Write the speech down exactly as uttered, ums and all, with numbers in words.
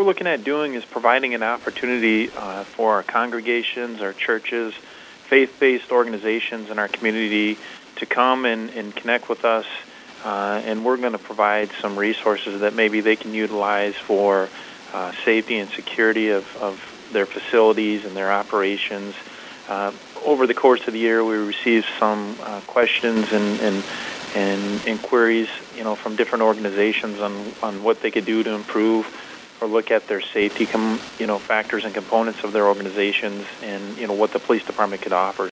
looking at doing is providing an opportunity uh, for our congregations, our churches, faith-based organizations in our community to come and, and connect with us, uh, and we're going to provide some resources that maybe they can utilize for uh, safety and security of, of their facilities and their operations. Uh, over the course of the year, we received some uh, questions and, and and inquiries, you know, from different organizations on, on what they could do to improve or look at their safety, com, you know, factors and components of their organizations, and you know what the police department could offer.